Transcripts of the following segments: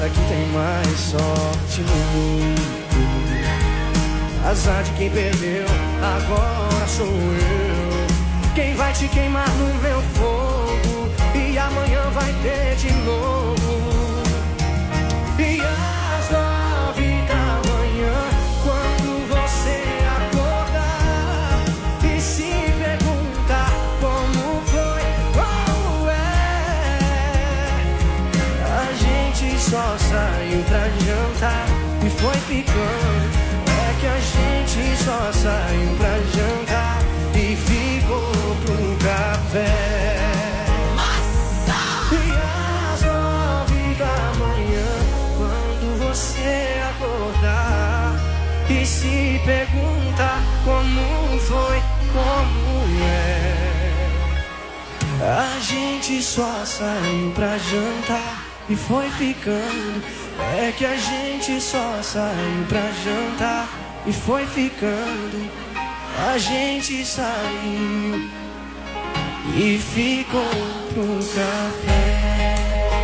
que tem mais sorte no mundo. Azar de quem perdeu, agora sou eu. Quem vai te queimar no meu fogo, e amanhã vai ter de novo. E às 9 da manhã, quando você acordar e se perguntar como foi, como é, a gente só saiu pra jantar e foi ficando. É que a gente só saiu pra jantar e ficou pro café. E às 9 da manhã, quando você acordar e se perguntar como foi, como é, a gente só saiu pra jantar e foi ficando. É que a gente só saiu pra jantar e foi ficando. A gente saiu e ficou pro café.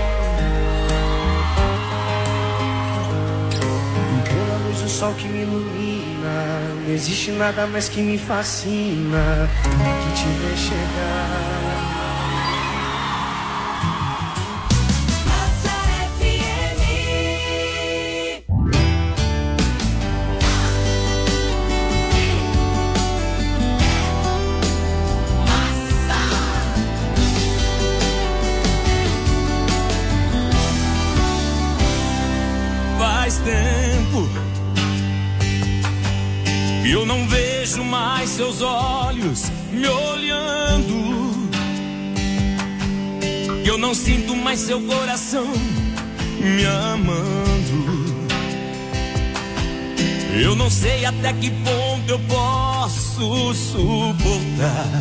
E pela luz do sol que me ilumina, não existe nada mais que me fascina que te ver chegar. Eu não vejo mais seus olhos me olhando. Eu não sinto mais seu coração me amando. Eu não sei até que ponto eu posso suportar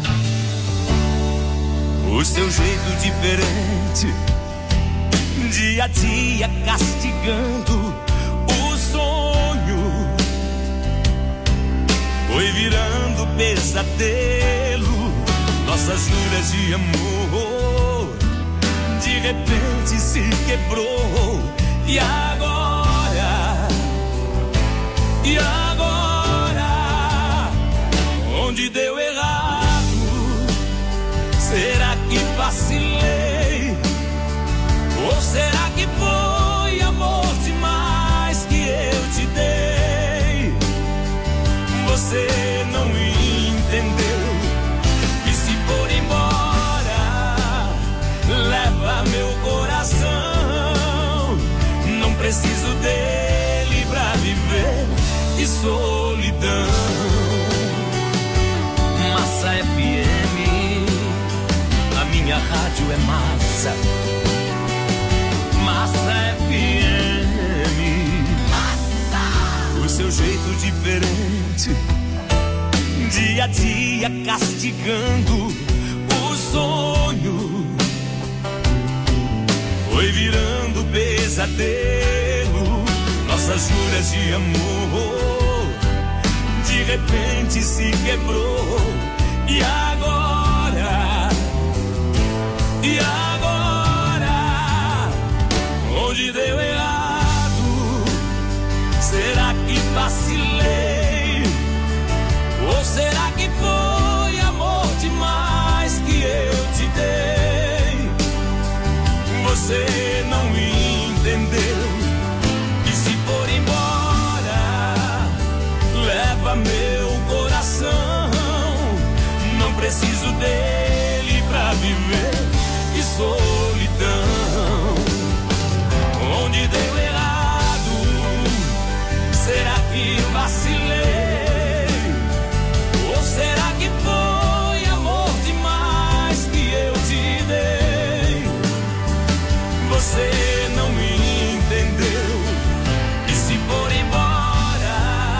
o seu jeito diferente, dia a dia castigando o sonho. Foi virando pesadelo, nossas juras de amor de repente se quebrou. E agora, onde deu errado? Será que vacilei? Ou será que foi amor demais que eu te dei? Você não entendeu que se for embora, leva meu coração. Não preciso dele pra viver de solidão. Massa FM, a minha rádio é massa. Massa FM, massa. O seu jeito diferente, dia a dia castigando o sonho. Foi virando pesadelo, nossas juras de amor de repente se quebrou. E agora, onde deu errado? Será que vacilei? Ou será que foi amor demais que eu te dei? Você não entendeu que se for embora, leva meu coração. Não preciso dele pra viver de solidão. Onde deu errado? Será que vacilei? Ou será que foi amor demais que eu te dei? Você não me entendeu. E se for embora,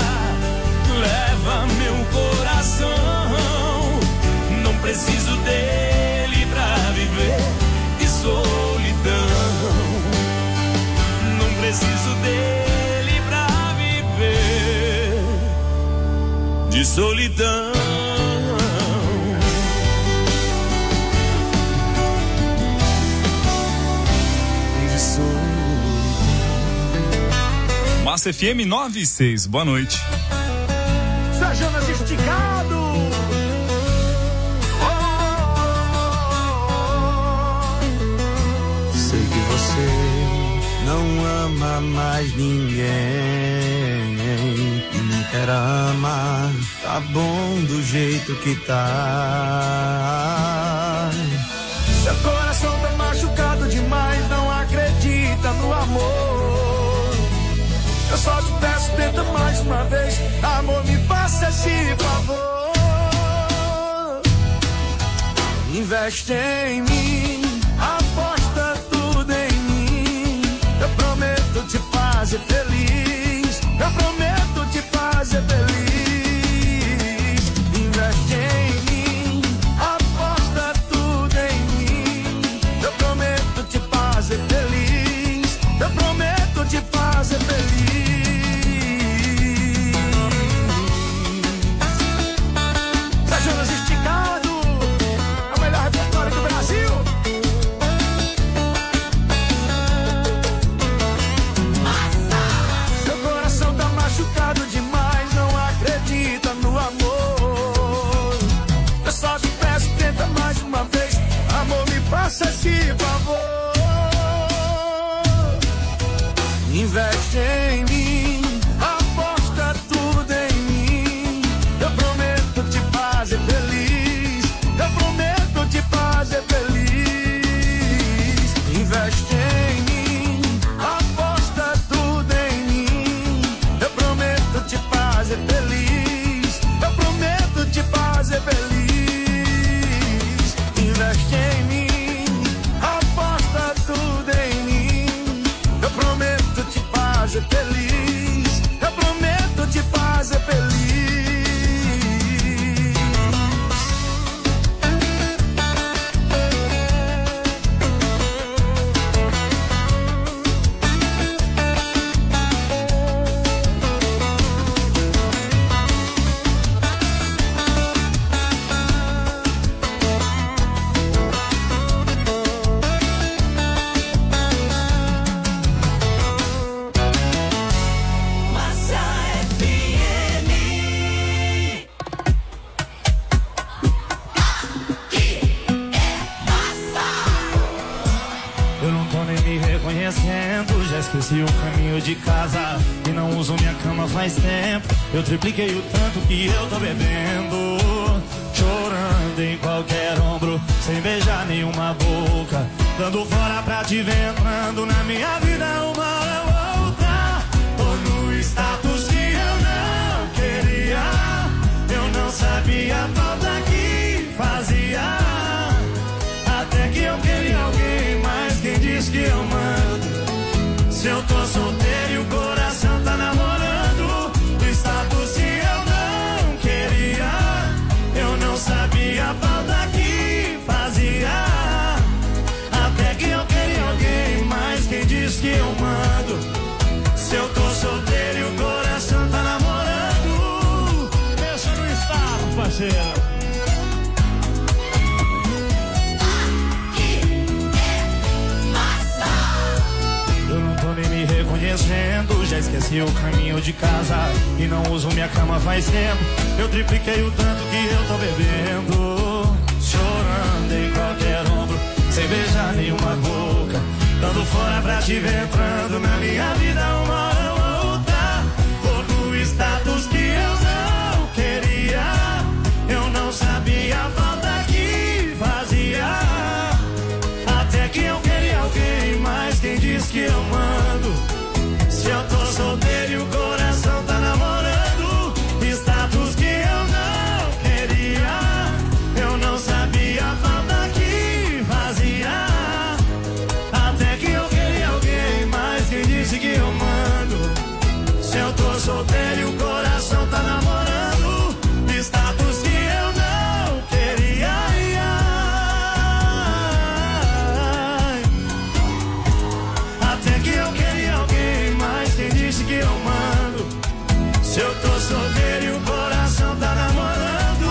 leva meu coração. Não preciso dele pra viver de solidão. Não preciso dele pra viver de solidão. De solidão. Massa FM 96, boa noite. Jonas esticado. Sei que você não ama mais ninguém e nem quer amar. Tá bom do jeito que tá. Seu coração tá machucado demais, não acredita no amor. Eu só te peço, tenta mais uma vez. Amor, me faça esse favor. Investe em mim, aposta tudo em mim. Eu prometo te fazer feliz. Eu prometo te fazer feliz. Investe em mim, aposta tudo em mim. Eu prometo te fazer feliz. Eu prometo te fazer feliz. Jonas esticado, é o melhor repertório do Brasil. Seu coração tá machucado demais, não acredita no amor. Eu só te peço, tenta mais uma vez. Amor, me faça esse favor. Investe em mim, aposta tudo em mim. Eu prometo te fazer feliz. Eu prometo te fazer feliz. Investe em mim, aposta tudo em mim. Eu prometo te fazer feliz. Eu prometo te fazer feliz. Investe em mim, aposta tudo em mim. Eu prometo te fazer feliz. Eu prometo te fazer feliz. Já esqueci o caminho de casa e não uso minha cama faz tempo. Eu tripliquei o tanto que eu tô bebendo, chorando em qualquer ombro, sem beijar nenhuma boca, dando fora pra te ver entrando na minha vida uma hora ou outra. Tô no status que eu não queria, eu não sabia a falta que fazia, até que eu queria alguém, mas quem diz que eu mando? Se eu tô solteiro e o coração tá namorando, o status que eu não queria, eu não sabia a falta que fazia, até que eu queria alguém, mas quem diz que eu mando? Se eu tô solteiro e o coração tá namorando, pensa no status, parceiro. Reconhecendo, já esqueci o caminho de casa e não uso minha cama faz tempo. Eu tripliquei o tanto que eu tô bebendo, chorando em qualquer ombro, sem beijar nenhuma boca, dando fora pra te ver entrando na minha vida uma hora ou outra. Tô no status que eu não queria, eu não sabia a falta que fazia, até que eu queria alguém, mas quem diz que eu mando? Se eu tô solteiro e o coração tá namorando, status que eu não queria, eu não sabia a falta que fazia, até que eu queria alguém, mas quem disse que eu mando? Se eu tô solteiro e o coração tá namorando, status que eu não queria, até que eu queria alguém, mas quem disse que eu mando? Se eu tô solteiro e o coração tá namorando.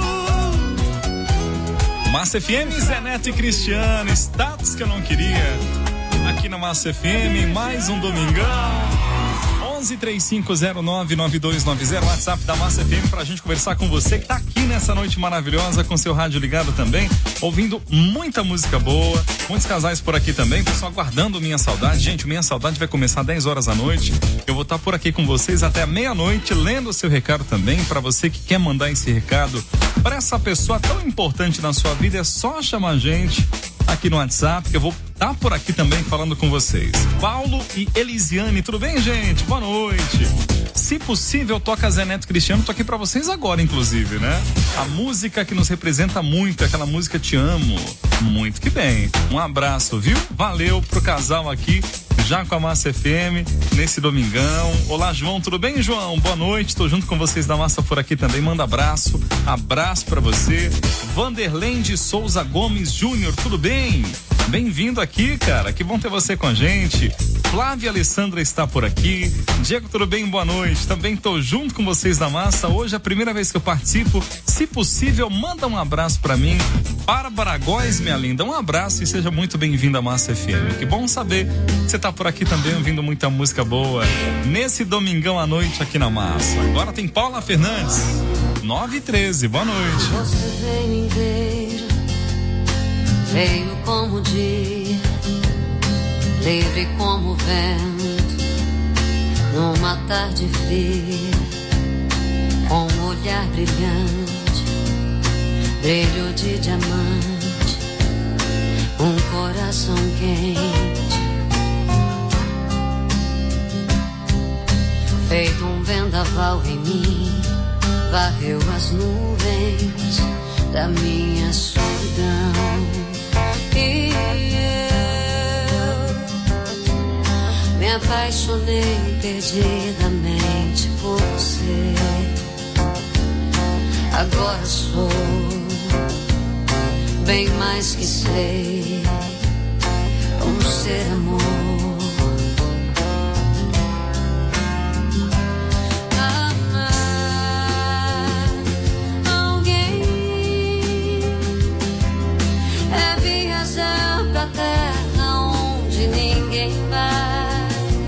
Massa FM, Zé Neto e Cristiano, status que eu não queria. Aqui na Massa FM, mais um domingão. 1135099290, WhatsApp da Massa FM, pra gente conversar com você que tá aqui nessa noite maravilhosa, com seu rádio ligado também, ouvindo muita música boa, muitos casais por aqui também, pessoal aguardando Minha Saudade. Gente, Minha Saudade vai começar às 10 horas da noite, eu vou estar por aqui com vocês até meia-noite, lendo o seu recado também, pra você que quer mandar esse recado pra essa pessoa tão importante na sua vida, é só chamar a gente aqui no WhatsApp, que eu vou estar por aqui também falando com vocês. Paulo e Elisiane, tudo bem, gente? Boa noite. Se possível, toca Zé Neto Cristiano, tô aqui pra vocês agora, inclusive, né? A música que nos representa muito, aquela música Te Amo. Muito que bem. Um abraço, viu? Valeu pro casal aqui, já com a Massa FM, nesse domingão. Olá, João, tudo bem, João? Boa noite, tô junto com vocês da Massa por aqui também, manda abraço pra você. Vanderlei de Souza Gomes Júnior, tudo bem? Bem-vindo aqui, cara, que bom ter você com a gente. Flávia Alessandra está por aqui. Diego, tudo bem? Boa noite. Também tô junto com vocês da Massa. Hoje é a primeira vez que eu participo. Se possível, manda um abraço pra mim. Bárbara Góes, minha linda, um abraço e seja muito bem-vinda à Massa FM. Que bom saber que você tá por aqui também ouvindo muita música boa nesse domingão à noite aqui na Massa. Agora tem Paula Fernandes, 9h13, boa noite. Você veio inteiro, veio como o dia, livre como o vento, numa tarde fria, com um olhar brilhante, brilho de diamante, um coração quente, feito um vendaval em mim, varreu as nuvens da minha solidão. E eu me apaixonei perdidamente por você. Agora sou bem mais que sei, um ser amor. Terra onde ninguém vai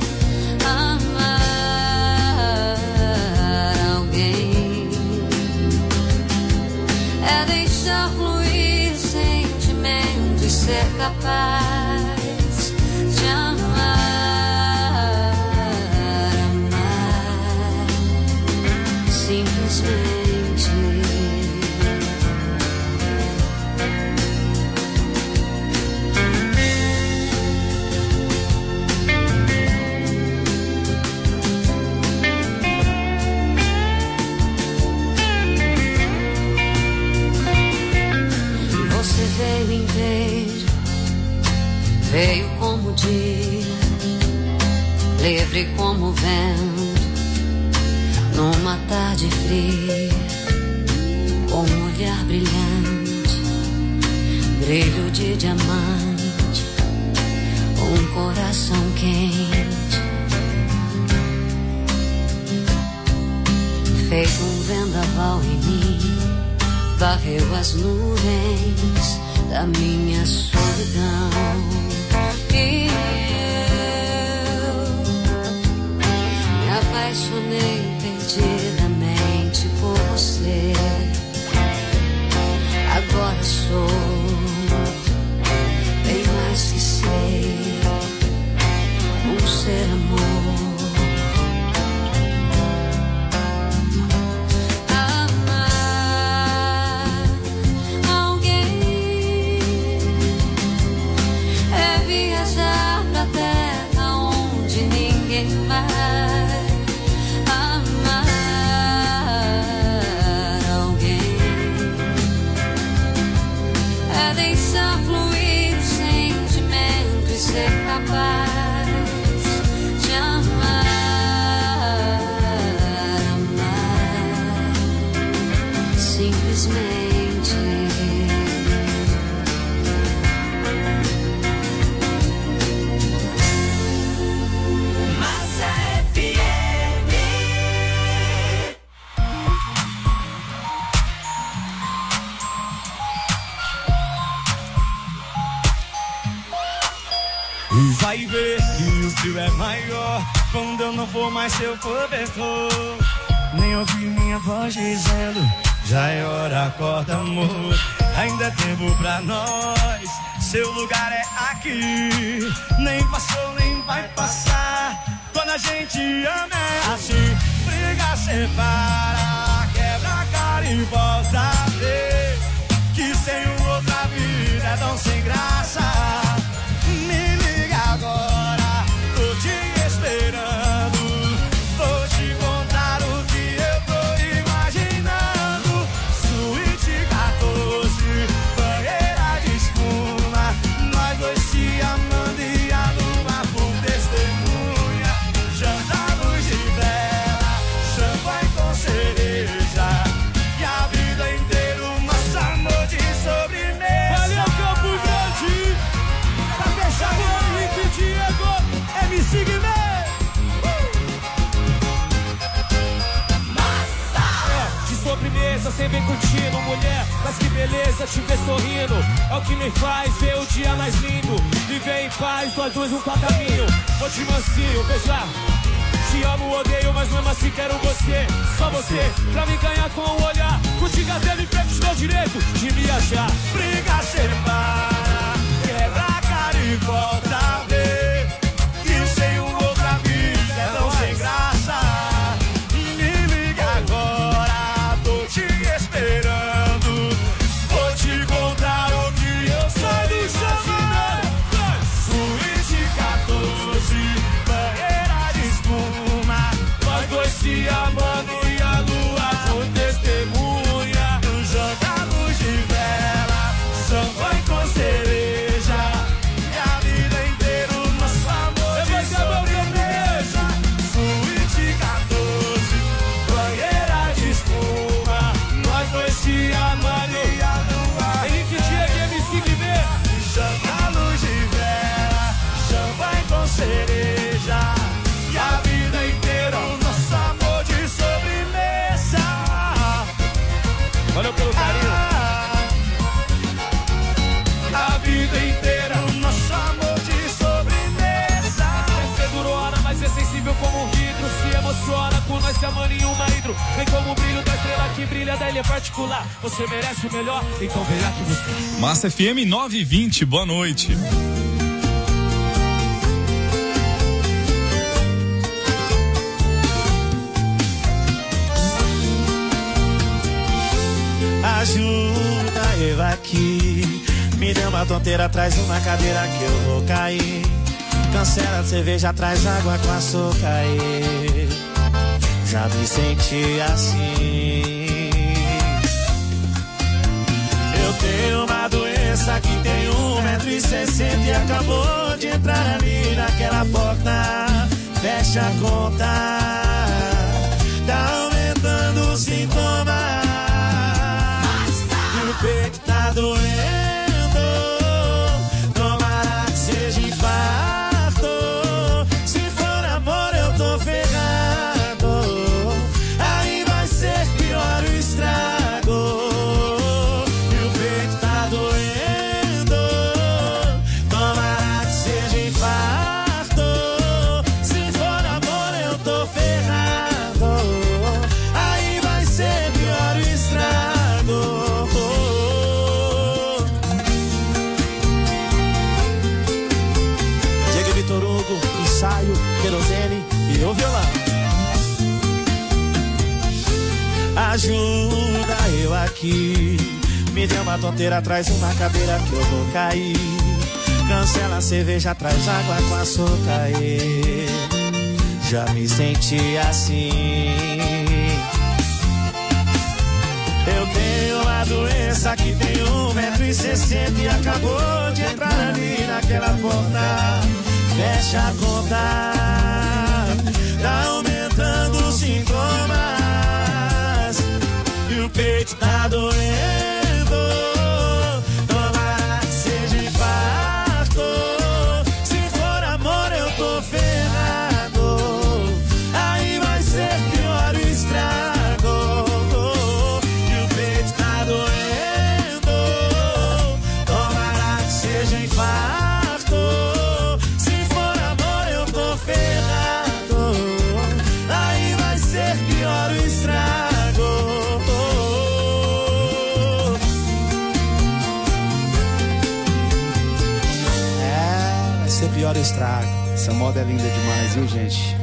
amar alguém, é deixar fluir sentimento e ser capaz de amar simplesmente. Veio inteiro, veio como o dia, livre como o vento, numa tarde fria, com um olhar brilhante, brilho de diamante, um coração quente, feito um vendaval em mim, varreu as nuvens da minha solidão. E eu me apaixonei perdidamente por você. Agora sou bem mais que sei, um ser amor. Ser capaz de amar simplesmente. Massa FM. Vai ver que o frio é maior quando eu não for mais seu cobertor. Nem ouvi minha voz dizendo, já é hora, acorda amor. Ainda é tempo pra nós, seu lugar é aqui. Nem passou, nem vai passar. Quando a gente ama é assim. Briga, separa, quebra a cara e volta a ver que sem outra vida é tão sem graça. Me liga agora, tô te esperando. Vou te contar o que eu tô imaginando. Suíte 14, banheira de espuma, nós dois se amando e a lua por testemunha. Janta, luz de vela, champanhe com cereja, e a vida inteira o nosso amor de sobremesa. Valeu, Campo Grande! Pra fechar o Henrique Diego, MC Guimê! De sobremesa, cê vem curtindo, mulher, mas que beleza te ver sorrindo. É o que me faz ver o dia mais lindo. Viver em paz, nós dois um pra caminho. Vou te mansinho, beijar. Te amo, odeio, mas mesmo assim quero você. Só você, pra me ganhar com o olhar. Contigo até me perco, te dou direito de me achar. Briga, separa, quebra a cara e volta a ver que sem outra vida é tão sem graça. Me liga agora, tô te esperando. Vou te contar o que eu sou do chamando. Suíte 14, banheira de espuma, nós dois se amando e a lua por testemunha. Joga luz de vela, champanhe com cereja, e a vida inteira o nosso amor de sobremesa. Suíte 14, banheira de espuma, nós dois se amando e a lua. Henrique Diego, MC Guimê. Joga luz de vela, champanhe com cereja, e a vida inteira o nosso amor de sobremesa. Valeu pelo carinho. A vida inteira o nosso amor de sobremesa. Você durou hora, mas é sensível como um vidro. Se emociona por nós se amando em uma hidro. Vem como o brilho da estrela que brilha da ilha particular. Você merece o melhor, então vem aqui buscar. Massa FM 920, boa noite. Ajuda eu aqui, me dê uma tonteira, traz uma cadeira que eu vou cair. Cancela a cerveja, traz água com açúcar aí. Já me senti assim. Eu tenho uma doença que tem 1,60 m e acabou de entrar ali naquela porta. Fecha a conta, tá aumentando os sintomas. O peito tá doendo, tomara que seja infarto. Se for amor eu tô ferrado, aí vai ser pior o estrago. E o peito tá doendo, tomara que seja infarto. Se for amor eu tô ferrado, aí vai ser pior o estrago. Ensaio, querosene e o violão. Ajuda eu aqui, me dê uma tonteira, traz uma cadeira que eu vou cair. Cancela a cerveja, traz água com açúcar aí. Já me senti assim. Eu tenho uma doença que tem 1,60 m e acabou de entrar ali naquela porta. Fecha a conta, tá aumentando os sintomas. E o peito tá doendo, tomara que seja infarto. Se for amor eu tô ferrado, aí vai ser pior o estrago. E o peito tá doendo, tomara que seja infarto. Se for amor eu tô estrago. Essa moda é linda demais, viu, gente?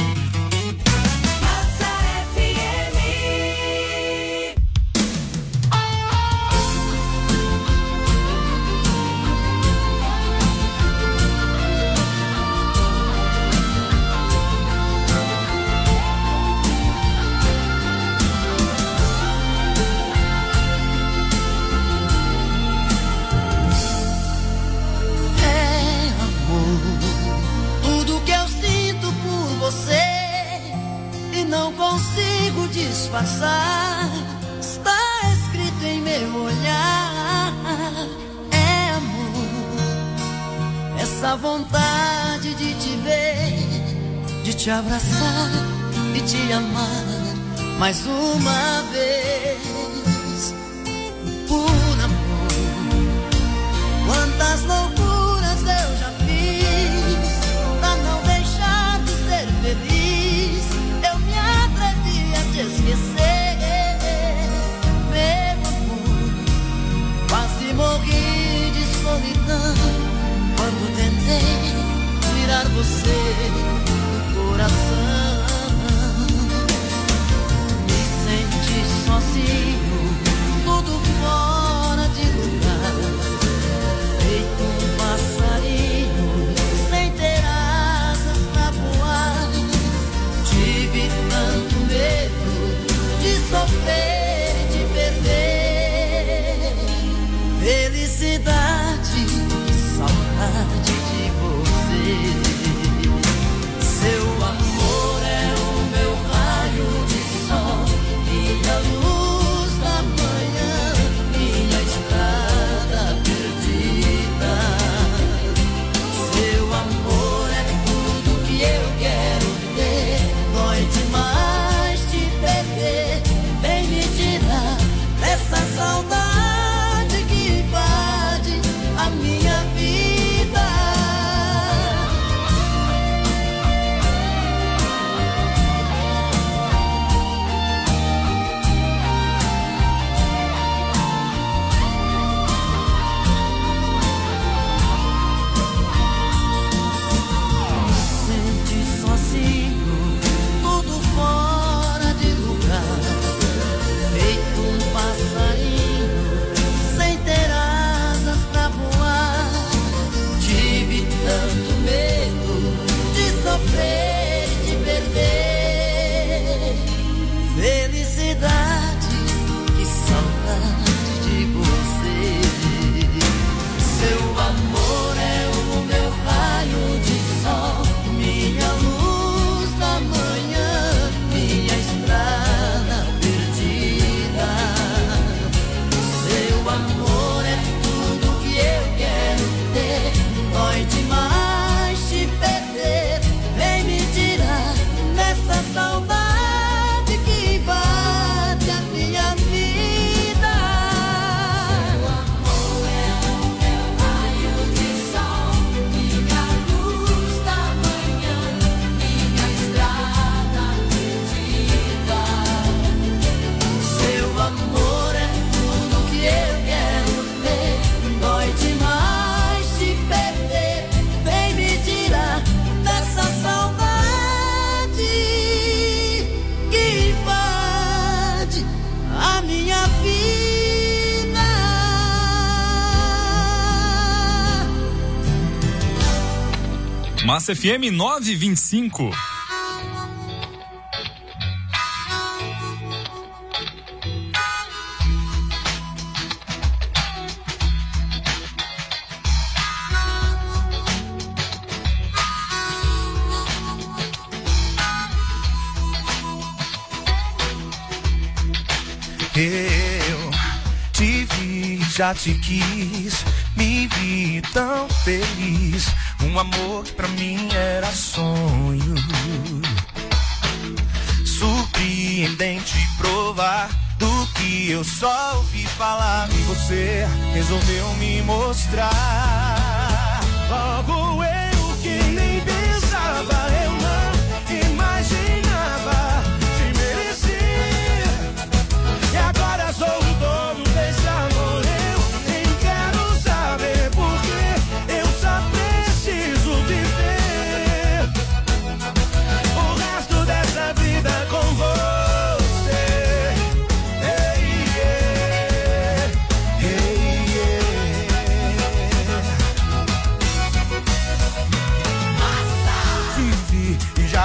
Disfarçar, está escrito em meu olhar. É amor, essa vontade de te ver, de te abraçar e te amar mais uma vez. Por amor, quantas loucuras eu já fiz pra não deixar de ser feliz. Eu me atrevi a te esquecer, meu amor. Quase morri de solidão quando tentei tirar você do coração. Me senti sozinho, tudo fora de lugar, feito um passarinho sem ter asas pra voar. Tive tanto medo de sofrer e de perder felicidade, saudade de você. Seu amor é o meu raio de sol, minha luz da manhã, minha estrada perdida. Seu amor é tudo que eu quero ter. Dói demais te perder, vem me tirar dessa saudade que invade a minha vida. Sente sozinho, tudo fora de lugar, feito um passarinho sem ter asas pra voar. Tive tanto medo de sofrer e de perder felicidade, que saudade de você. Seu amor é o meu raio de sol, minha luz da manhã, minha estrada perdida. Seu amor é tudo que eu quero ter. Dói demais te perder, vem me tirar dessa saudade que invade a minha vida. Seu amor é o meu raio de sol, minha luz da manhã, minha estrada perdida. Seu amor é tudo que eu quero ter. Dói demais te perder, vem me tirar dessa saudade que invade a minha vida. Massa FM 925. Eu te vi, já te quis, me vi tão feliz. Um amor que pra mim era sonho. Surpreendente provar do que eu só ouvi falar. E você resolveu me mostrar. Logo eu que nem pensava, eu não imaginava te merecer. E agora sou o dono desse amor. Eu nem quero saber porque eu só preciso viver.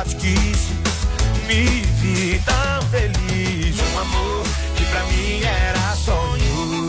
nunca te quis. Me vi tão feliz, um amor que pra mim era sonho.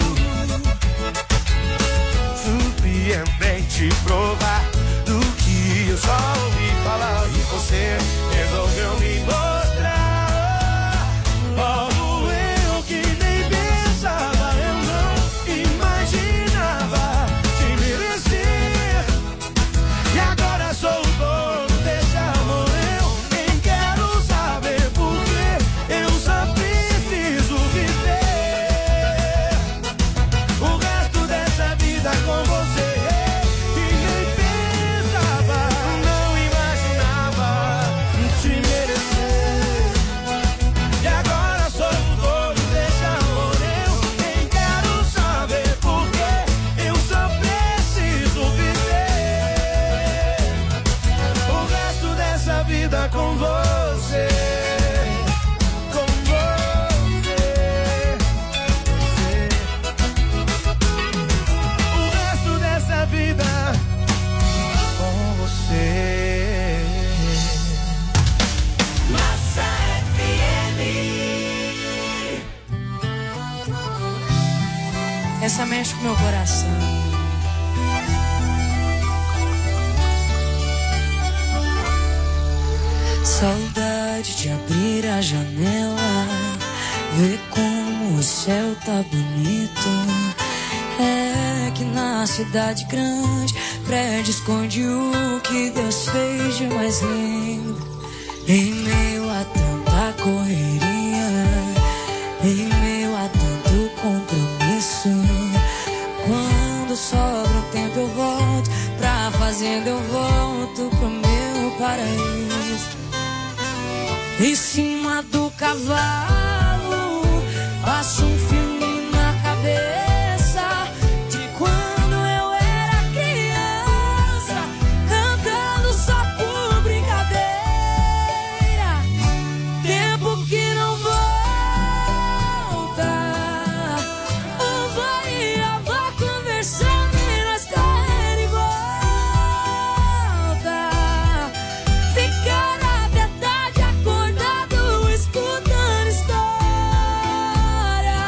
Surpreendente provar do que eu só ouvi falar. E você resolveu me mostrar. Como eu que nem pensava, eu não imaginava te merecer. E agora sou o dono desse amor. Eu nem quero saber porquê. Eu só preciso viver o resto dessa vida com você. E nem pensava, não imaginava te merecer. E agora sou o dono desse amor. Eu nem quero saber porquê. Eu só preciso viver o resto dessa vida com você. Com você. O resto dessa vida com você. Massa FM. Essa mexe com meu coração. Saudade de abrir a janela, ver como o céu tá bonito. É que na cidade grande, prédio esconde o que Deus fez de mais lindo. Em meio a tanta correria, em meio a tanto compromisso, quando sobra um tempo eu volto pra fazenda, eu volto pro meu paraíso. Em cima do cavalo, passo um filme na cabeça de quando eu era criança, cantando só por brincadeira. Tempo que não volta. O vô e a avó conversando e nós correndo em volta. Ficar até tarde acordado escutando história.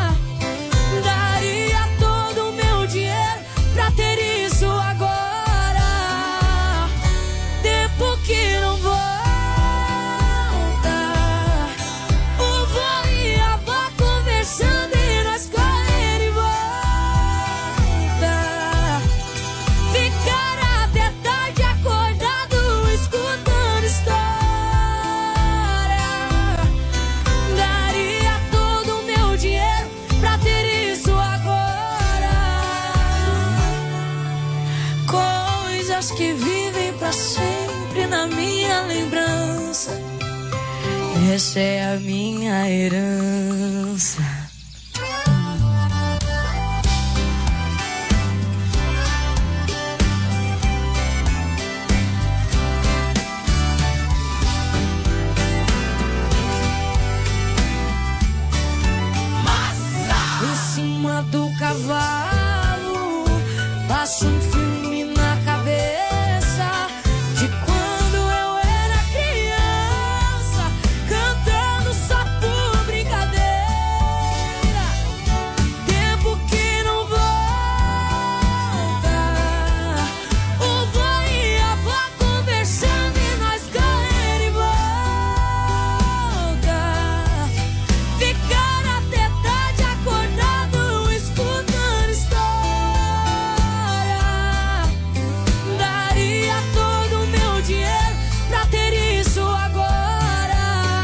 Daria todo o meu dinheiro pra ter isso agora. Tempo que não volta. O vô e a avó conversando e nós correndo em volta. Ficar até tarde acordado escutando história. Daria todo o meu dinheiro pra ter isso agora. Coisas que vivem pra sempre na minha lembrança. Essa é a minha herança. Em cima do cavalo, passo um filme na cabeça de quando eu era criança, cantando só por brincadeira. Tempo que não volta. O vô e a avó conversando e nós correndo em volta. Ficar até tarde acordado escutando história. Daria todo o meu dinheiro pra ter isso agora.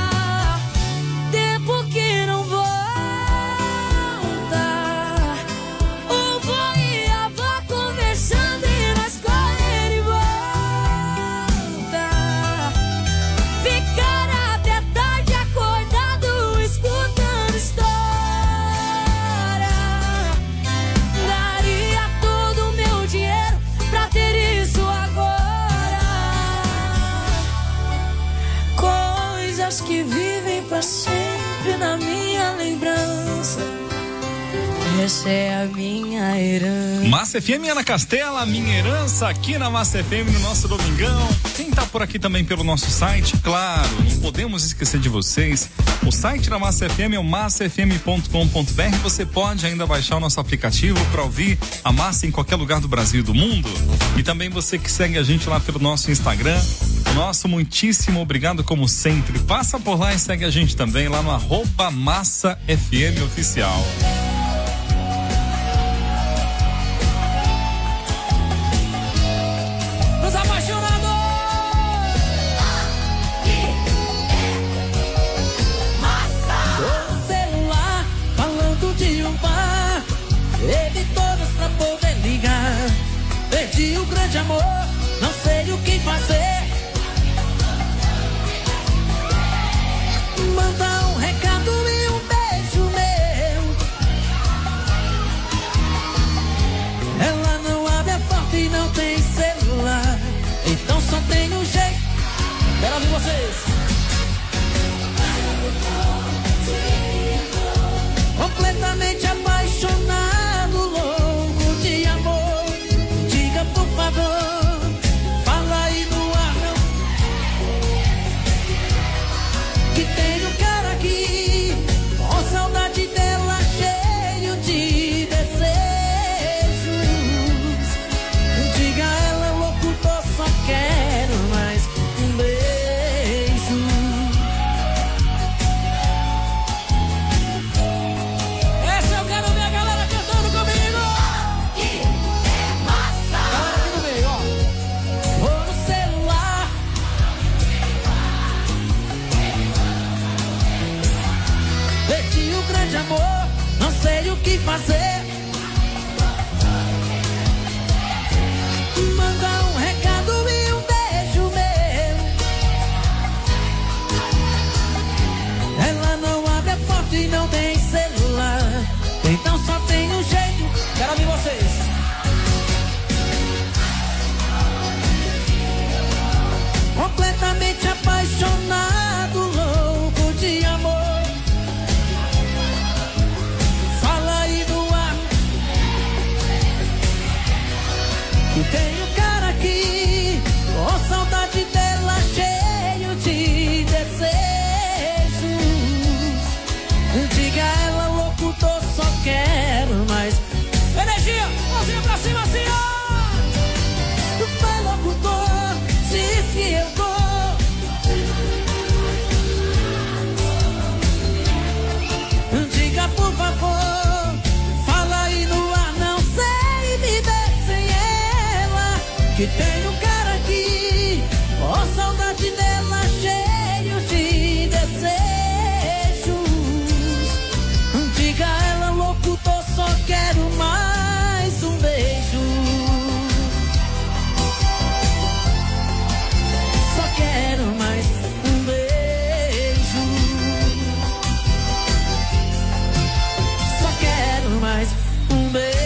Tempo que não volta. O vô e a avó conversando e nós correndo em volta. Ficar até tarde acordado escutando história. Daria todo o meu dinheiro pra ter isso agora. Coisas que vivem pra sempre na minha lembrança. Essa é a minha herança. Massa FM, Ana Castela, minha herança aqui na Massa FM no nosso domingão. Quem tá por aqui também pelo nosso site, claro, não podemos esquecer de vocês. O site da Massa FM é o massafm.com.br. Você pode ainda baixar o nosso aplicativo para ouvir a Massa em qualquer lugar do Brasil e do mundo. E também você que segue a gente lá pelo nosso Instagram. Nosso muitíssimo obrigado como sempre. Passa por lá e segue a gente também lá no @MassaFMOficial. Os apaixonados! Tô no celular falando de um bar. Teve todas pra poder ligar. Perdi o grande amor, não sei o que fazer. Manda um recado e um beijo meu. Ela não abre a porta e não tem celular. Então só tem um jeito. Quero ouvir vocês. Completamente apaixonado, louco de amor. Diga por favor, fala aí no ar, não. Que tem um cara aqui, com saudade dela, cheio de desejos. Diga a ela, locutor, só quero mais um beijo. Essa eu quero ver a galera cantando comigo. Que é massa. Galera aqui no meio, ó. Vou no celular. Perdi o grande amor, não sei o que fazer. Manda um recado e um beijo meu. Ela não abre a porta e não tem celular. Então só tem um jeito. Quero ouvir vocês. Completamente apaixonado, louco de amor. Fala aí no ar. E tem um cara aqui, com saudade dela, cheio de desejos. Diga a ela, locutor, só quero mais energia, mãozinha pra cima assim, ó. Vai, locutor, diz que eu tô. Diga por favor, fala aí no ar, não sei viver sem ela. Que tem um cara aqui, com saudade dela, cheio de desejos. Diga a ela, locutor, só quero mais um beijo. Só quero mais um beijo. Só quero mais um beijo.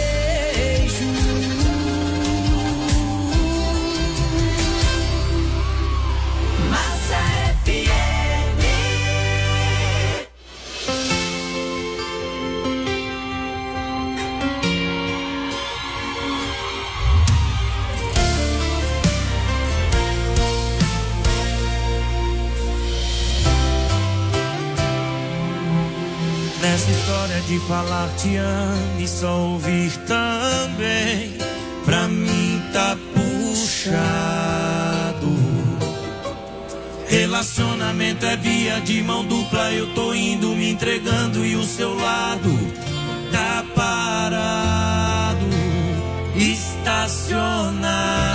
Massa FM. Nessa história de falar te amo e só ouvir também, pra mim tá puxado. Relacionamento é via de mão dupla, eu tô indo me entregando e o seu lado tá parado, estacionado.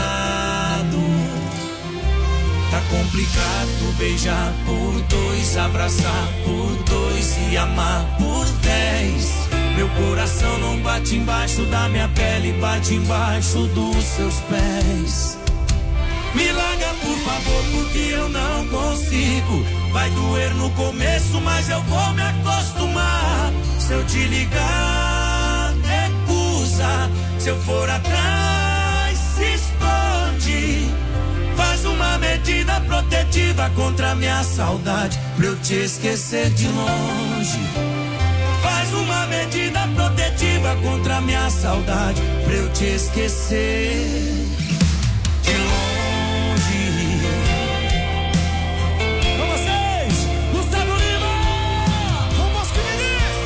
Tá complicado beijar por dois, abraçar por dois e amar por 10. Meu coração não bate embaixo da minha pele, bate embaixo dos seus pés. Me larga por favor, porque eu não consigo. Vai doer no começo, mas eu vou me acostumar. Se eu te ligar, recusa. Se eu for atrás, se esconde. Faz uma medida protetiva contra a minha saudade, pra eu te esquecer de longe. Faz Faz uma medida protetiva contra a minha saudade, pra eu te esquecer de longe. Com vocês, Gustavo Lima! Com Bosco Menezes!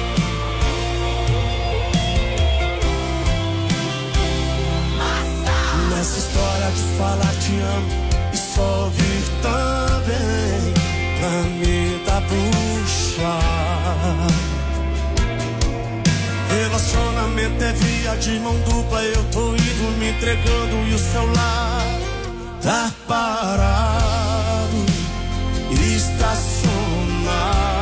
Nessa história de falar te amo e só ouvir também, pra mim tá puxa. Relacionamento é via de mão dupla, eu tô indo me entregando e o celular tá parado, estacionado.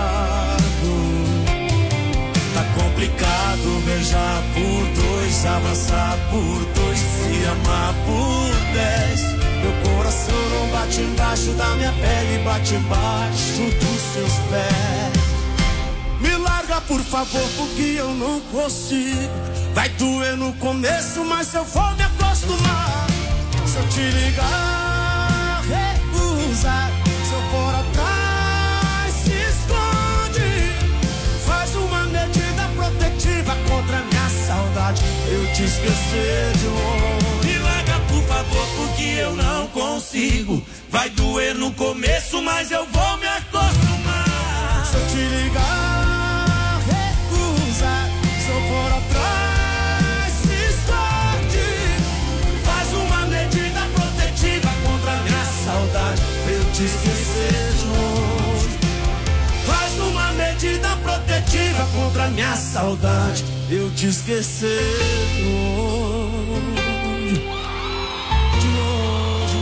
Tá complicado beijar por dois, avançar por dois, se amar por 10. Meu coração não bate embaixo da minha pele, bate embaixo dos seus pés. Me larga por favor, porque eu não consigo. Vai doer no começo, mas eu vou me acostumar. Se eu te ligar, recusa. Se eu for atrás, se esconde. Faz uma medida protetiva contra a minha saudade, eu te esquecer de longe. Me larga por favor, porque eu não consigo. Vai doer no começo, mas eu vou me acostumar. Se eu te ligar, recusa. Se eu for atrás, se esconde. Faz uma medida protetiva contra a minha saudade, Pra eu te esquecer de longe. faz uma medida protetiva Contra a minha saudade, eu te esquecer de longe. De longe.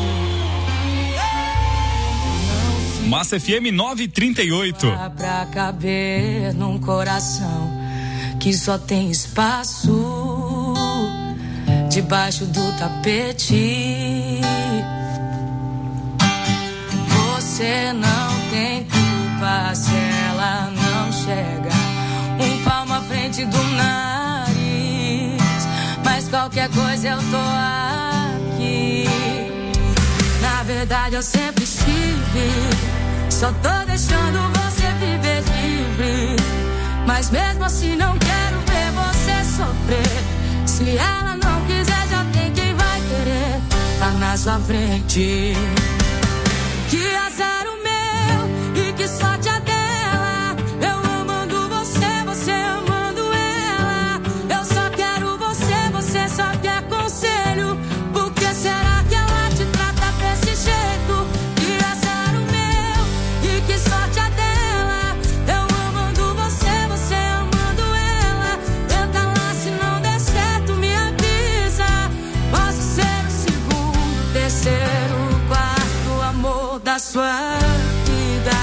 Massa FM 938. Pra caber num coração que só tem espaço debaixo do tapete. Você não tem culpa se ela não chega um palmo à frente do nariz, mas qualquer coisa eu tô aqui. Na verdade eu sempre estive, só tô deixando você viver livre, mas mesmo assim não quero ver você sofrer. Se ela não quiser, já tem quem vai querer, tá na sua frente. Que azar o meu e que sorte a dela. Eu amando você, você amando ela. Eu só quero você, você só quer conselho. Por que será que ela te trata desse jeito? Que azar o meu e que sorte a dela. Eu amando você, você amando ela. Tenta lá, se não der certo, me avisa. Posso ser o segundo, terceiro, quarto amor da sua vida.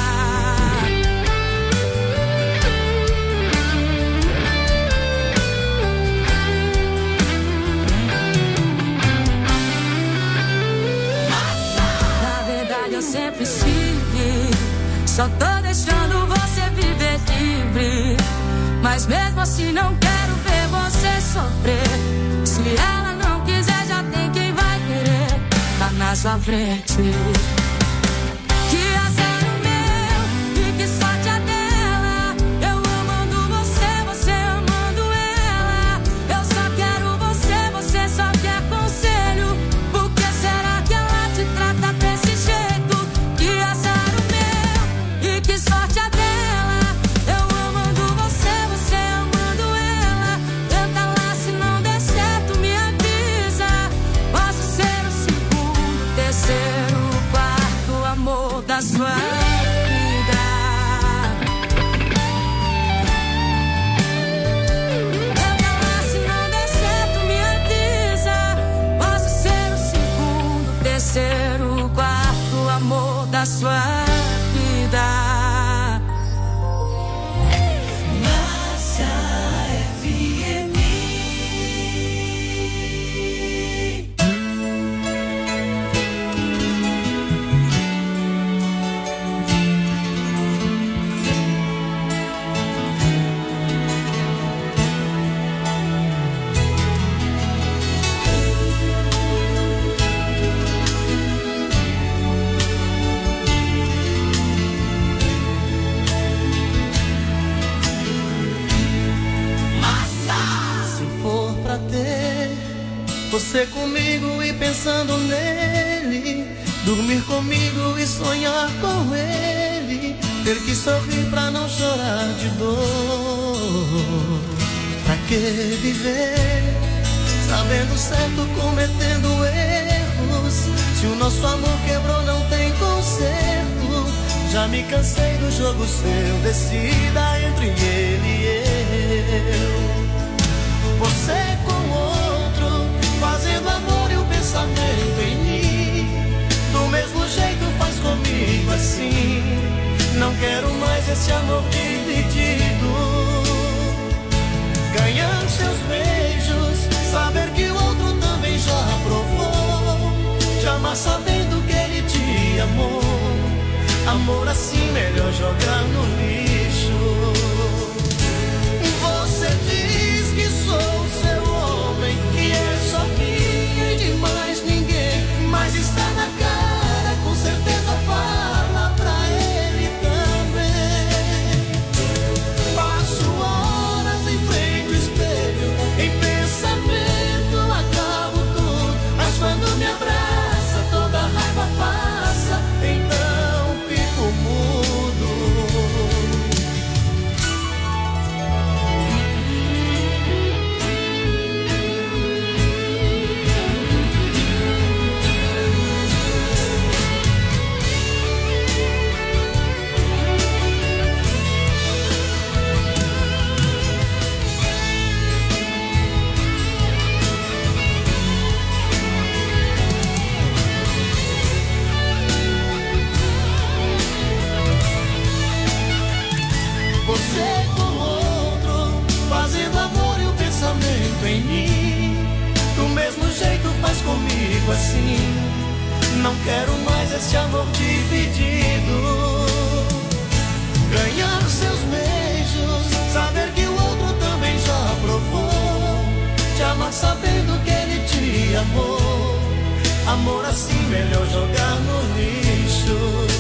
Na verdade eu sempre estive, só tô deixando você viver livre, mas mesmo assim não quero ver você sofrer. Se ela não quiser, já tem quem vai querer, tá na sua frente. Que azar o meu e que sorte a dela. Eu amando você, você amando ela. Eu só quero você, você só quer conselho. Por que será que ela te trata desse jeito? Que azar o meu e que sorte a dela. Eu amando você, você amando ela. Tenta lá, se não der certo, me avisa. Posso ser o segundo, terceiro, quarto Você comigo e pensando nele, dormir comigo e sonhar com ele, ter que sorrir pra não chorar de dor. Pra que viver sabendo certo, cometendo erros? Se o nosso amor quebrou, não tem conserto. Já me cansei do jogo seu, decida entre ele e eu. Você com outro, fazendo amor e o pensamento em mim, do mesmo jeito faz comigo assim. Não quero mais esse amor dividido. Ganhar seus beijos, saber que o outro também já provou, te amar sabendo que ele te amou. Amor assim melhor jogar no lixo. Você diz que sou seu homem, que é só minha e de mais ninguém, mas está na cara, com certeza fala pra ele também. Passo horas em frente ao espelho, em pensamento acabo tudo, mas quando me abraça toda a raiva passa, então fico mudo. Você com outro, fazendo amor e o pensamento em mim, do mesmo jeito faz comigo assim. Não quero mais esse amor dividido. Ganhar seus beijos, saber que o outro também já provou, te amar sabendo que ele te amou. Amor assim melhor jogar no lixo.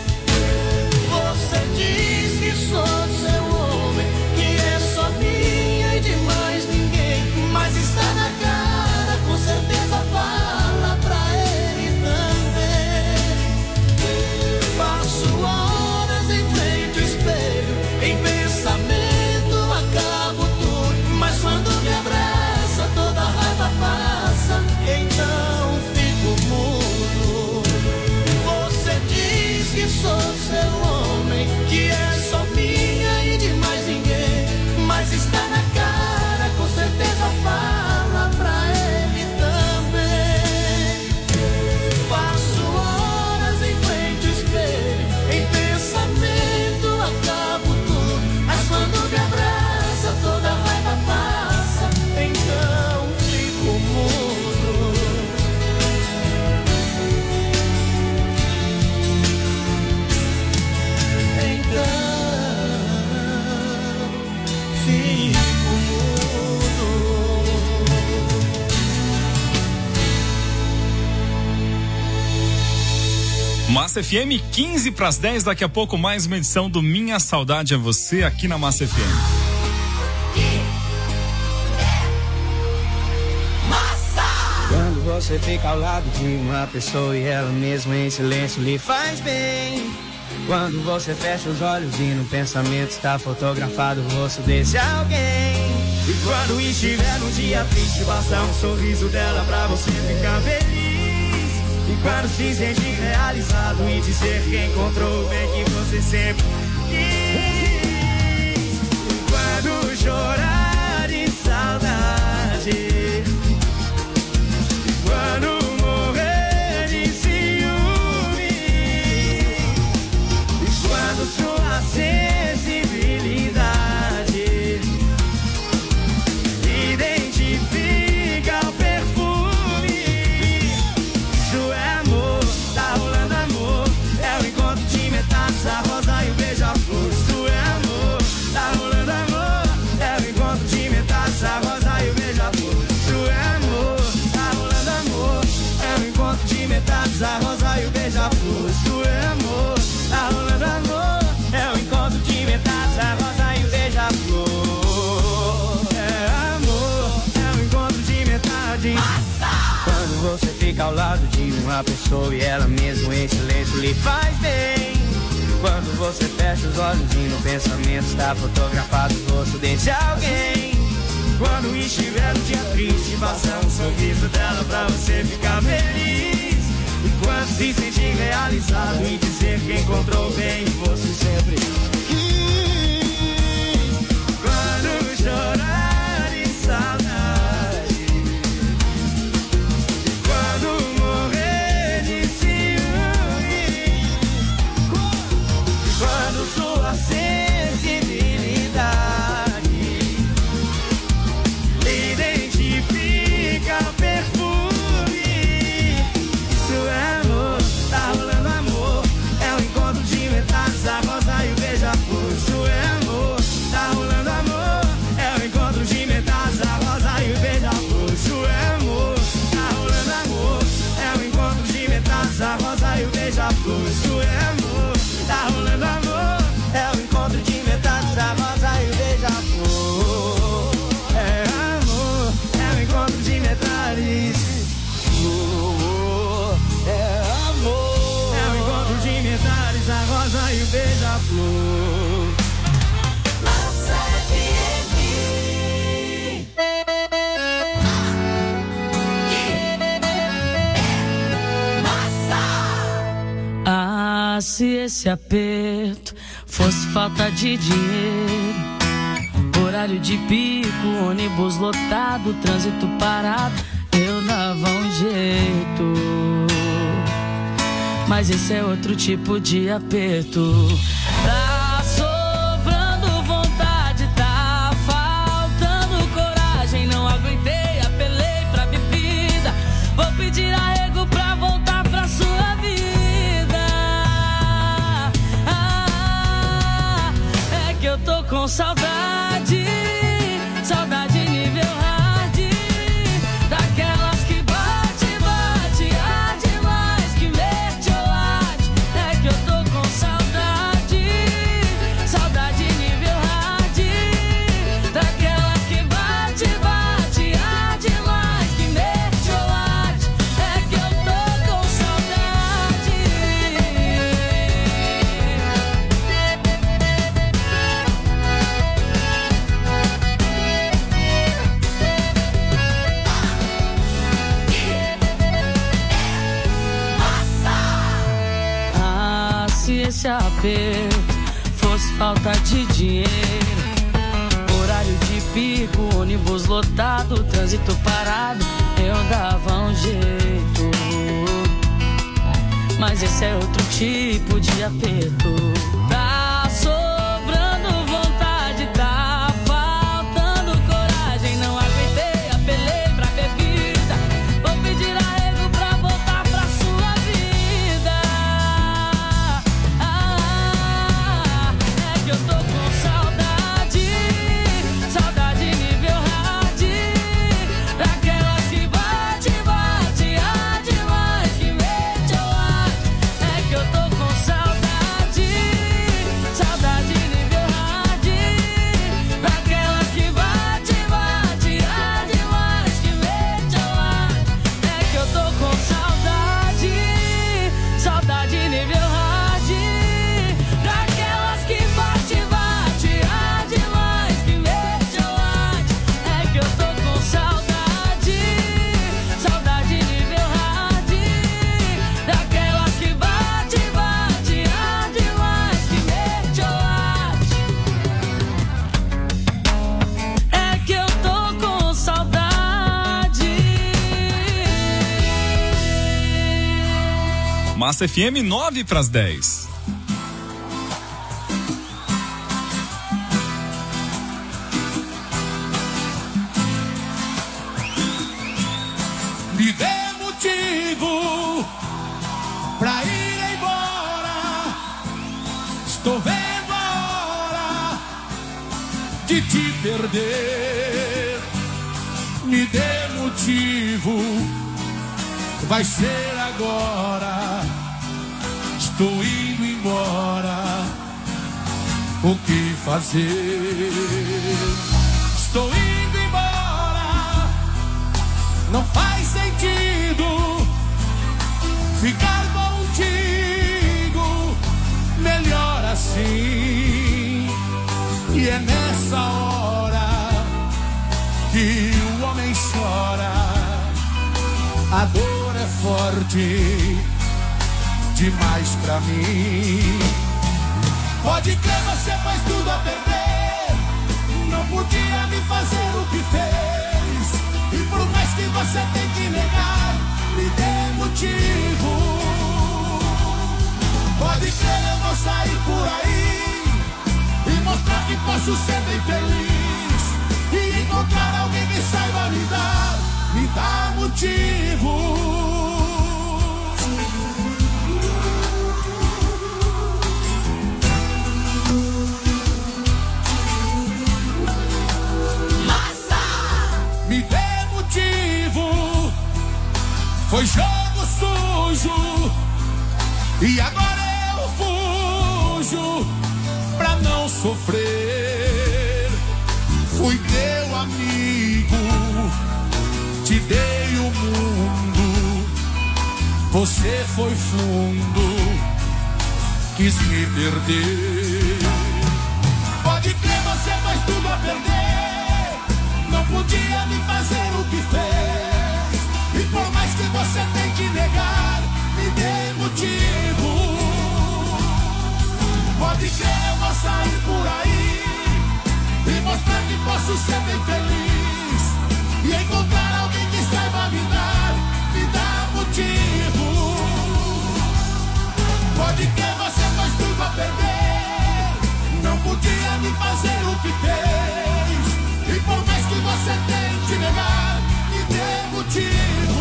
Você diz que sou seu homem, que é só minha e de mais ninguém, mas está na cara, com certeza fala pra ele também. Passo horas em frente ao espelho, em pensamento acabo tudo, mas quando me abraça toda a raiva passa, então fico mudo. Você diz que sou seu homem, que é só minha e de mais ninguém, mas está na cara, com certeza fala pra ele também. Passo horas em frente ao espelho, em pensamento acabo tudo, mas quando me abraça toda a raiva passa, então fico mudo. Então fico mudo. Massa FM, 15 para as 10, daqui a pouco mais uma edição do Minha Saudade é Você, aqui na Massa FM. Quando você fica ao lado de uma pessoa e ela mesma em silêncio lhe faz bem. Quando você fecha os olhos e no pensamento está fotografado o rosto desse alguém. E quando estiver num dia triste, basta um sorriso dela pra você ficar feliz. E quando se sentir realizado e dizer que encontrou o bem que você sempre quis. E quando chorar de saudade, quando morrer de ciúme, e quando sua sensibilidade identifica o perfume, isso é amor, tá rolando amor, é o encontro de metades, a rosa e o beija-flor. Isso é amor, tá rolando amor, é o encontro de metades, a rosa e o beija-flor. Isso é amor, tá rolando amor, é o encontro de metades, a rosa e o beija-flor. Isso é amor, tá rolando amor, é o encontro você fica ao lado de uma pessoa e ela mesmo em silêncio lhe faz bem. Quando você fecha os olhos e no pensamento está fotografado o rosto desse alguém. Quando estiver no dia triste, passa um sorriso dela pra você ficar feliz. E quando se sentir realizado e dizer que encontrou bem, você sempre quis. Quando chorar de saudade, quando morrer de ciúme, quando sua sensibilidade identifica perfume, isso é amor, tá rolando amor. É o encontro de metades, a rosa e o beija-flor. Isso é amor, tá rolando amor. É o encontro de metades, a rosa e o beija-flor. Isso é amor, tá rolando amor. É o encontro de metades, a rosa e o beija-flor. Isso é amor, tá rolando amor. É o encontro de metades, a rosa e o beija-flor. É amor, é o encontro de metades. É amor, é o encontro de metades, a rosa e o beija-flor. Ah, se esse aperto fosse falta de dinheiro, horário de pico, ônibus lotado, trânsito parado, eu dava um jeito. Mas esse é outro tipo de aperto. Tá sobrando vontade, tá faltando coragem. Não aguentei, apelei pra bebida. Vou pedir arrego pra voltar pra sua vida. É que eu tô com saudade, saudade nível hard, daquelas que bate, bate, há demais, que mete ou late. É que eu tô com saudade, saudade nível hard, daquelas que bate, bate, há demais, que mete ou late. É que eu tô com saudade. Ah, se esse aperto fosse falta de dinheiro, horário de pico, ônibus lotado, trânsito parado, eu dava um jeito. Mas esse é outro tipo de aperto. Tá sobrando vontade, tá faltando coragem. Não aguentei, apelei pra bebida. Vou pedir arrego pra voltar pra sua vida. É que eu tô com saudade, saudade nível hard, daquelas que bate, bate, há demais, que mete ou late. É que eu tô com saudade, saudade nível hard, daquelas que bate, bate, há demais, que mete ou late. É que eu tô com saudade, saudade nível hard, daquelas que bate, bate, há demais, que mete ou late. É que eu tô com saudade, saudade nível hard, daquelas que bate, bate, há demais, que mete ou late. É que eu tô com saudade. Massa FM 9:10. Me dê motivo pra ir embora. Estou vendo a hora de te perder. Me dê motivo, vai ser agora. Estou indo embora. O que fazer? Estou indo embora. Não faz sentido ficar contigo, melhor assim. E é nessa hora que o homem chora. A dor é forte demais pra mim. Pode crer, você faz tudo a perder. Não podia me fazer o que fez. E por mais que você tem que negar, me dê motivo. Pode crer, eu vou sair por aí e mostrar que posso ser bem feliz. E encontrar alguém que saiba me dar motivo. Me dê motivo. Foi jogo sujo e agora eu fujo pra não sofrer. Fui teu amigo, te dei o mundo. Você foi fundo, quis me perder. Pode crer, você faz tudo a perder. Não podia me fazer o que fez. E por mais que você tente negar, me dê motivo. Pode crer, eu vou sair por aí e mostrar que posso ser bem feliz. E encontrar alguém que saiba me dar motivo. Pode crer, você faz tudo a perder. Não podia me fazer o que fez. E por mais que você tente negar, me dê motivo.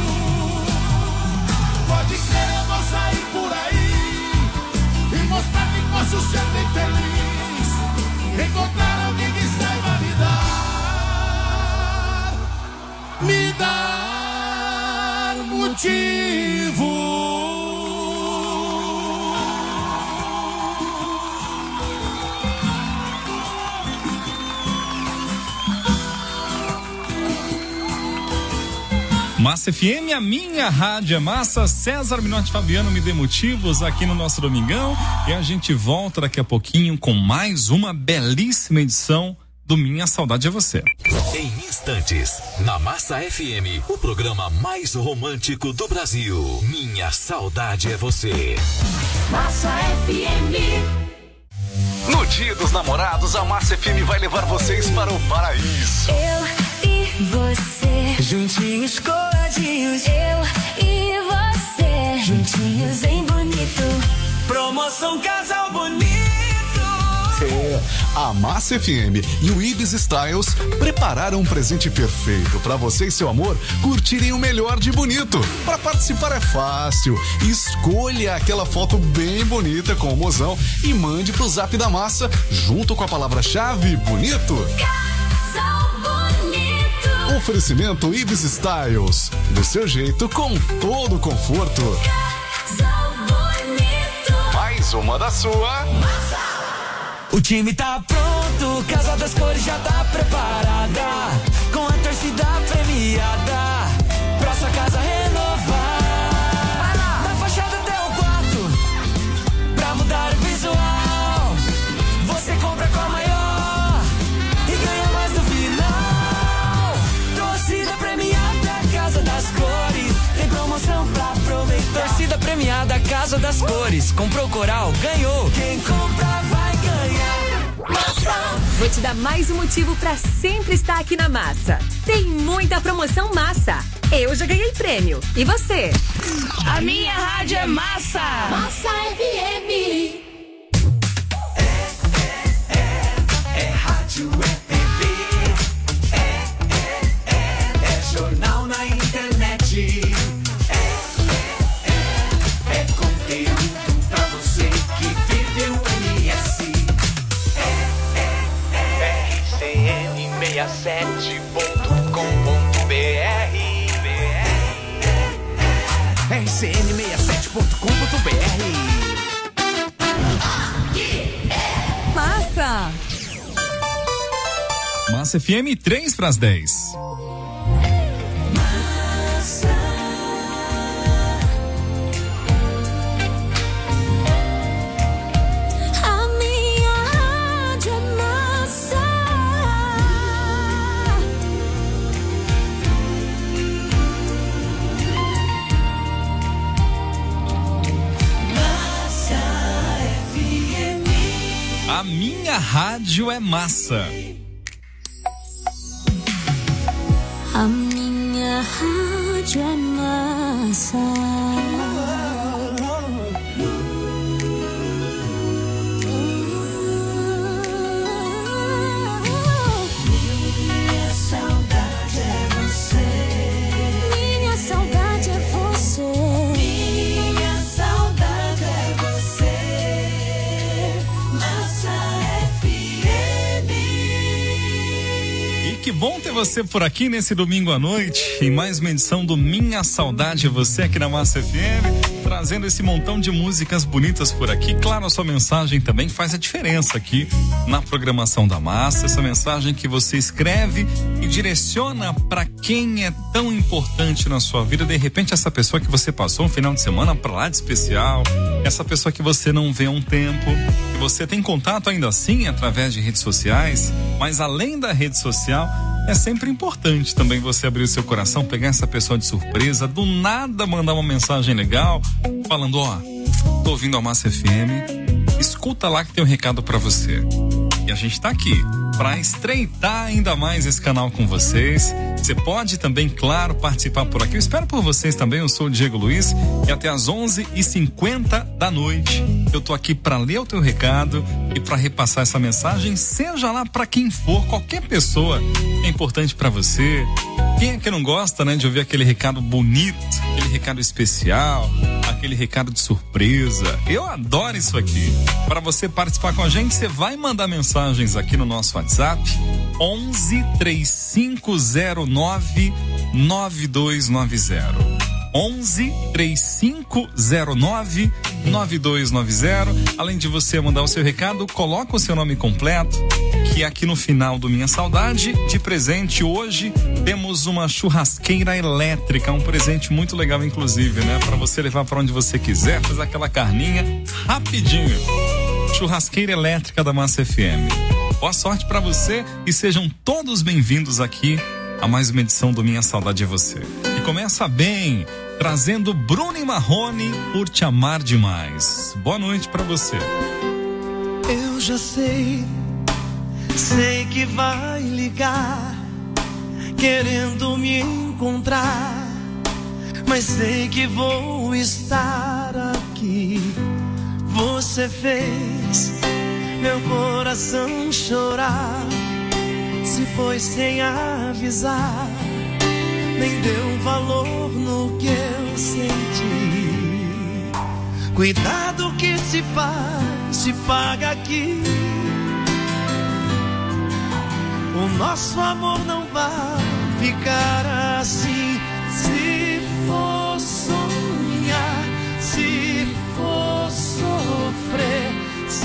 Pode crer, eu vou sair por aí e mostrar que posso ser bem feliz. Encontrar alguém que saiba me dar motivo. Massa FM, a minha rádio é massa. César Minotti Fabiano, me dê motivos aqui no nosso Domingão. E a gente volta daqui a pouquinho com mais uma belíssima edição do Minha Saudade é Você. Em instantes, na Massa FM, o programa mais romântico do Brasil. Minha Saudade é Você. Massa FM. No Dia dos Namorados, a Massa FM vai levar vocês para o paraíso. Eu e você, juntinhos coladinhos. eu e você, juntinhos em bonito. Promoção Casal Bonito. A Massa FM e o Ibis Styles prepararam um presente perfeito para você e seu amor curtirem o melhor de bonito. Para participar é fácil. Escolha aquela foto bem bonita com o mozão e mande pro Zap da Massa junto com a palavra-chave bonito. Casal bonito. Oferecimento Ibis Styles. Do seu jeito, com todo conforto. Casal bonito. Mais uma da sua. O time tá pronto, Casa das Cores já tá preparada, com a torcida premiada, pra sua casa renovar. Na fachada até o quarto, pra mudar o visual. Você compra com a maior e ganha mais no final. Torcida premiada, Casa das Cores, tem promoção pra aproveitar. Torcida premiada, Casa das Cores, comprou Coral, ganhou. Quem compra vai ganhar. Massa. Vou te dar mais um motivo pra sempre estar aqui na Massa. Tem muita promoção massa. Eu já ganhei prêmio. E você? A minha rádio é massa. Massa FM. É rádio, é TV, é jornal na internet, é conteúdo pra você que vive o MS. RCN67.com.br RCN67.com.br. Massa! Massa FM, 3 para as 10. A minha rádio é massa. A minha rádio é massa. Minha saudade é você. Minha saudade é você. Minha saudade é você. Massa FM. E que bom ter você por aqui nesse domingo à noite, em mais uma edição do Minha Saudade é Você aqui na Massa FM, trazendo esse montão de músicas bonitas por aqui. Claro, a sua mensagem também faz a diferença aqui na programação da Massa, essa mensagem que você escreve e direciona para quem é tão importante na sua vida. De repente, essa pessoa que você passou um final de semana pra lá de especial, essa pessoa que você não vê há um tempo, que você tem contato ainda assim através de redes sociais, mas além da rede social, é sempre importante também você abrir o seu coração, pegar essa pessoa de surpresa, do nada mandar uma mensagem legal, falando, tô ouvindo a Massa FM, escuta lá que tem um recado pra você. E a gente tá aqui para estreitar ainda mais esse canal com vocês. Você pode também, claro, participar por aqui. Eu espero por vocês também. Eu sou o Diego Luiz e até às 11h50 da noite eu tô aqui para ler o teu recado e para repassar essa mensagem, seja lá para quem for, qualquer pessoa é importante para você. Quem é que não gosta, né, de ouvir aquele recado bonito, aquele recado especial, aquele recado de surpresa? Eu adoro isso aqui. Para você participar com a gente, você vai mandar mensagens aqui no nosso WhatsApp 11 3509 9290. 11 3509 9290. Além de você mandar o seu recado, coloca o seu nome completo, que aqui no final do Minha Saudade, de presente hoje temos uma churrasqueira elétrica, um presente muito legal inclusive, né? Para você levar para onde você quiser, fazer aquela carninha rapidinho. Churrasqueira elétrica da Massa FM. Boa sorte para você e sejam todos bem-vindos aqui a mais uma edição do Minha Saudade é Você. E começa bem, trazendo Bruno e Marrone, Por Te Amar Demais. Boa noite pra você. Eu já sei que vai ligar, querendo me encontrar, mas sei que vou estar aqui. Você fez meu coração chorar, se foi sem avisar, nem deu valor no que eu senti. Cuidado que se faz, se paga aqui. O nosso amor não vai ficar assim. Se for sonhar, se for sofrer, se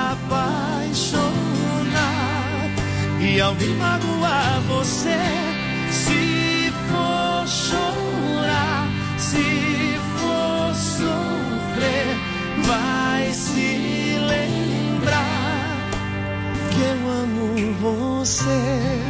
apaixonar e alguém magoar você, se for chorar, se for sofrer, vai se lembrar que eu amo você.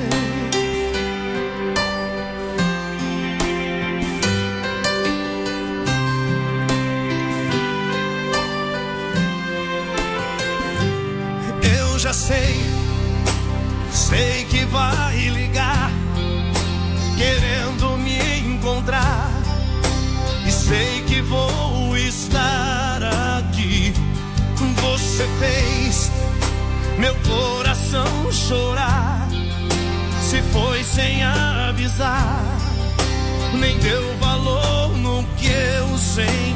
Eu já sei que vai ligar, querendo me encontrar, e sei que vou estar aqui. Você fez meu coração chorar, se foi sem avisar, nem deu valor no que eu senti.